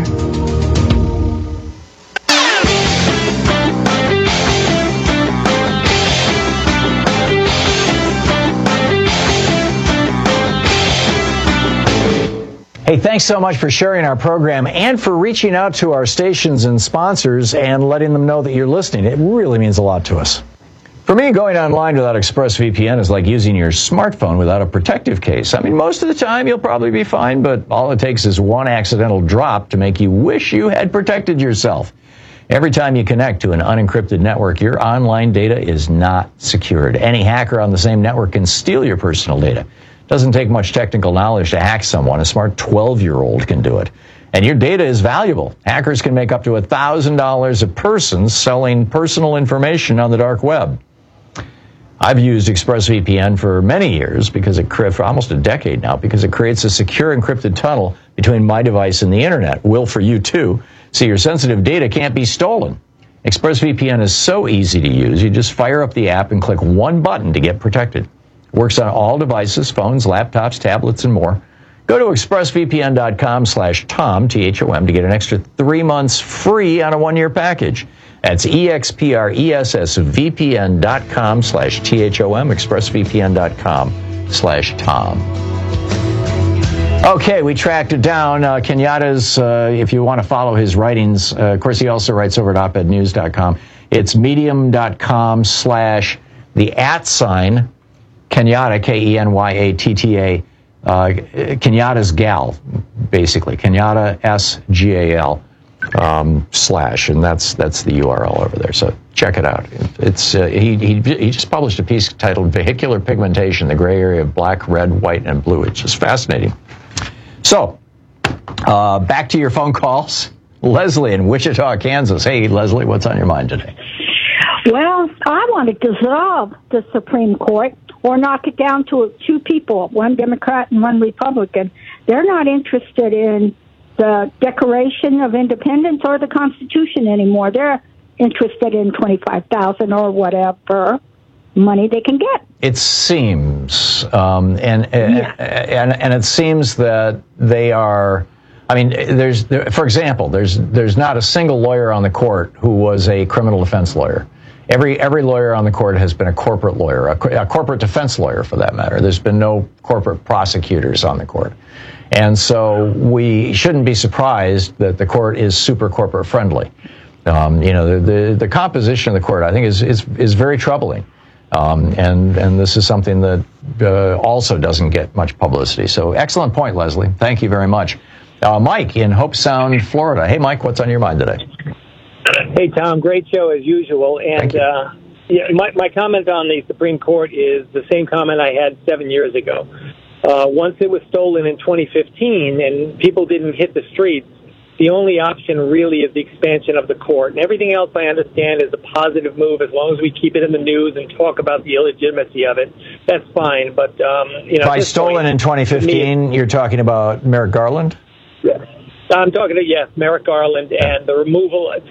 Hey, thanks so much for sharing our program and for reaching out to our stations and sponsors and letting them know that you're listening. It really means a lot to us. For me, going online without ExpressVPN is like using your smartphone without a protective case. I mean, most of the time you'll probably be fine, but all it takes is one accidental drop to make you wish you had protected yourself. Every time you connect to an unencrypted network, your online data is not secured. Any hacker on the same network can steal your personal data. Doesn't take much technical knowledge to hack someone. A smart 12-year-old can do it. And your data is valuable. Hackers can make up to $1,000 a person selling personal information on the dark web. I've used ExpressVPN for many years, for almost a decade now, because it creates a secure encrypted tunnel between my device and the internet. Will for you too, so your sensitive data can't be stolen. ExpressVPN is so easy to use. You just fire up the app and click one button to get protected. Works on all devices, phones, laptops, tablets, and more. Go to expressvpn.com/Tom, T-H-O-M, to get an extra 3 months free on a 1-year package. That's expressvpn.com/Thom, expressvpn.com/Tom. Okay, we tracked it down. Kenyatta's, if you want to follow his writings, of course, he also writes over at opednews.com. It's medium.com/the @ Kenyatta, Kenyatta, Kenyatta's Gal, basically. Kenyatta, SGAL, / and that's the URL over there. So check it out. It's he just published a piece titled "Vehicular Pigmentation: The Gray Area of Black, Red, White, and Blue." It's just fascinating. So back to your phone calls. Leslie in Wichita, Kansas. Hey, Leslie, what's on your mind today? Well, I want to dissolve the Supreme Court or knock it down to 2 people, one Democrat and one Republican. They're not interested in the Declaration of Independence or the Constitution anymore. They're interested in $25,000 or whatever money they can get. It seems, and it seems that they are. I mean, for example, there's not a single lawyer on the court who was a criminal defense lawyer. Every lawyer on the court has been a corporate lawyer, a corporate defense lawyer for that matter. There's been no corporate prosecutors on the court. And so we shouldn't be surprised that the court is super corporate friendly. The composition of the court, I think, is very troubling. And this is something that also doesn't get much publicity. So excellent point, Leslie. Thank you very much. Mike in Hope Sound, Florida. Hey, Mike, what's on your mind today? Hey, Tom, great show as usual. And my comment on the Supreme Court is the same comment I had 7 years ago. Once it was stolen in 2015 and people didn't hit the streets, the only option really is the expansion of the court. And everything else I understand is a positive move as long as we keep it in the news and talk about the illegitimacy of it. That's fine. But, by stolen in 2015, you're talking about Merrick Garland? Yeah. I'm talking to, Merrick Garland and the removal.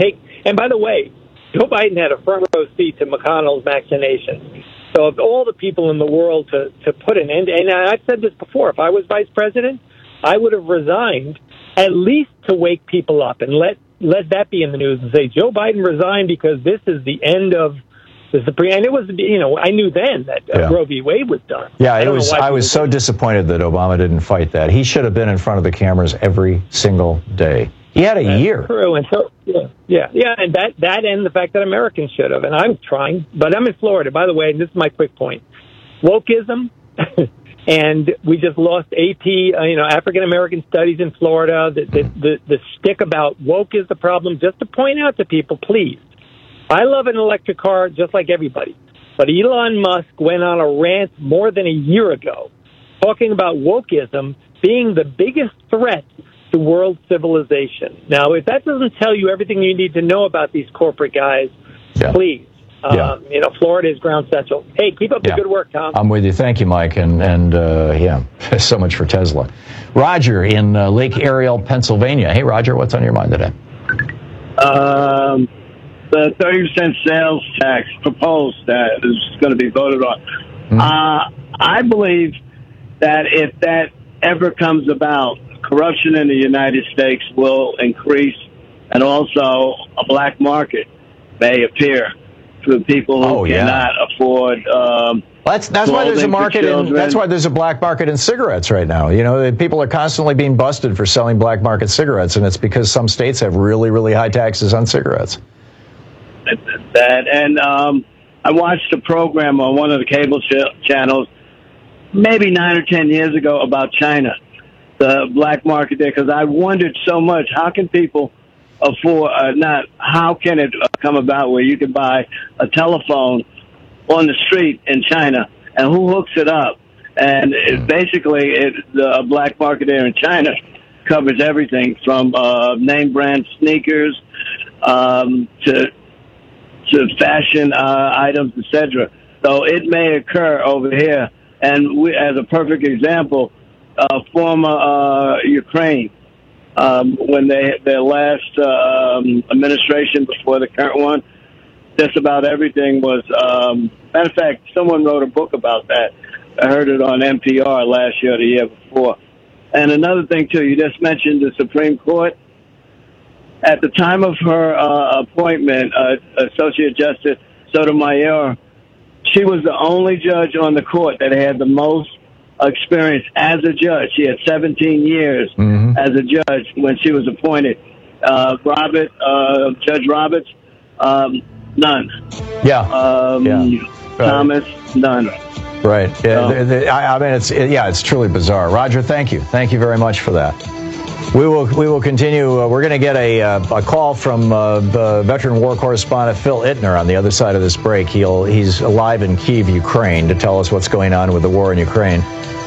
And by the way, Joe Biden had a front row seat to McConnell's machinations. So of all the people in the world to put an end, and I've said this before, if I was vice president, I would have resigned at least to wake people up and let that be in the news and say, Joe Biden resigned because this is the end of the Supreme. And it was, I knew then that Roe v. Wade was done. Yeah, I was so disappointed that Obama didn't fight that. He should have been in front of the cameras every single day. He had a year. True, and so and that and the fact that Americans should have. And I'm trying, but I'm in Florida. By the way, and this is my quick point: wokeism, and we just lost AP, African American Studies in Florida. The stick about woke is the problem. Just to point out to people, please, I love an electric car just like everybody, but Elon Musk went on a rant more than a year ago, talking about wokeism being the biggest threat to world civilization. Now, if that doesn't tell you everything you need to know about these corporate guys, please. Florida is ground central. Hey, keep up the good work, Tom. I'm with you. Thank you, Mike. And so much for Tesla. Roger in Lake Ariel, Pennsylvania. Hey, Roger, what's on your mind today? The 30% sales tax proposed that is going to be voted on. I believe that if that ever comes about, corruption in the United States will increase, and also a black market may appear for people who cannot afford. That's why there's a market. That's why there's a black market in cigarettes right now. People are constantly being busted for selling black market cigarettes, and it's because some states have really, really high taxes on cigarettes. I watched a program on one of the cable channels maybe 9 or 10 years ago about China, the black market there, because I wondered so much, how can people afford, how can it come about where you can buy a telephone on the street in China, and who hooks it up? And the black market there in China covers everything from name brand sneakers to fashion items, etc. So it may occur over here. And we, as a perfect example, former Ukraine, when their last administration before the current one, just about everything was. Matter of fact, someone wrote a book about that. I heard it on NPR last year or the year before. And another thing, too, you just mentioned the Supreme Court. At the time of her appointment, Associate Justice Sotomayor, she was the only judge on the court that had the most experience as a judge. She had 17 years as a judge when she was appointed. Judge Roberts, none. Thomas, none. Right. It's truly bizarre. Roger, thank you. Thank you very much for that. We will continue. We're going to get a call from veteran war correspondent Phil Ittner on the other side of this break. He's alive in Kyiv, Ukraine, to tell us what's going on with the war in Ukraine.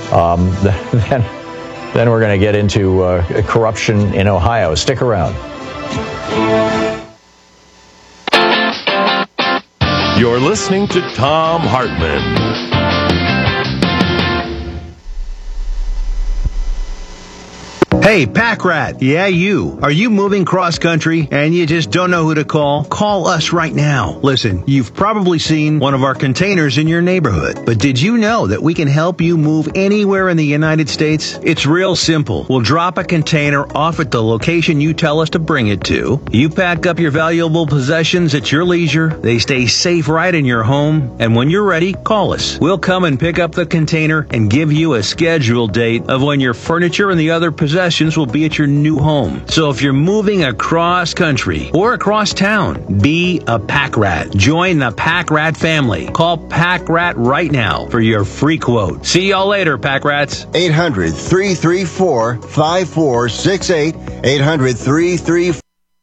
Then we're going to get into corruption in Ohio. Stick around. You're listening to Thom Hartmann. Hey, Pack Rat. Yeah, you. Are you moving cross country and you just don't know who to call? Call us right now. Listen, you've probably seen one of our containers in your neighborhood, but did you know that we can help you move anywhere in the United States? It's real simple. We'll drop a container off at the location you tell us to bring it to. You pack up your valuable possessions at your leisure. They stay safe right in your home. And when you're ready, call us. We'll come and pick up the container and give you a scheduled date of when your furniture and the other possessions will be at your new home. So if you're moving across country or across town, be a Pack Rat. Join the Pack Rat family. Call Pack Rat right now for your free quote. See y'all later, Pack Rats. 800-334-5468. 800-334.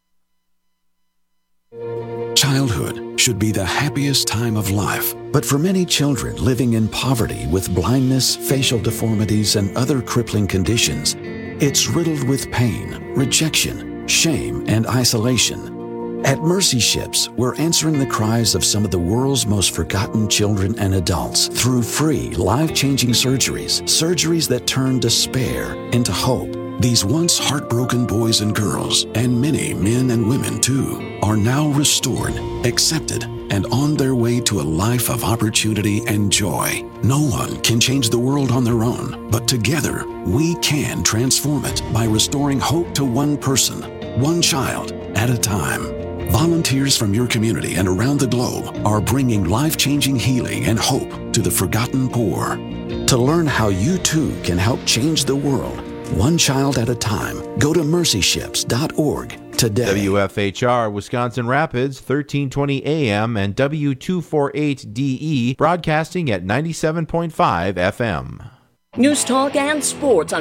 Childhood should be the happiest time of life. But for many children living in poverty with blindness, facial deformities, and other crippling conditions, it's riddled with pain, rejection, shame, and isolation. At Mercy Ships, we're answering the cries of some of the world's most forgotten children and adults through free, life-changing surgeries that turn despair into hope. These once heartbroken boys and girls, and many men and women too, are now restored, accepted, and on their way to a life of opportunity and joy. No one can change the world on their own, but together we can transform it by restoring hope to one person, one child at a time. Volunteers from your community and around the globe are bringing life-changing healing and hope to the forgotten poor. To learn how you too can help change the world, one child at a time, go to mercyships.org today. WFHR Wisconsin Rapids, 1320 AM and W248DE, broadcasting at 97.5 FM. News Talk and Sports on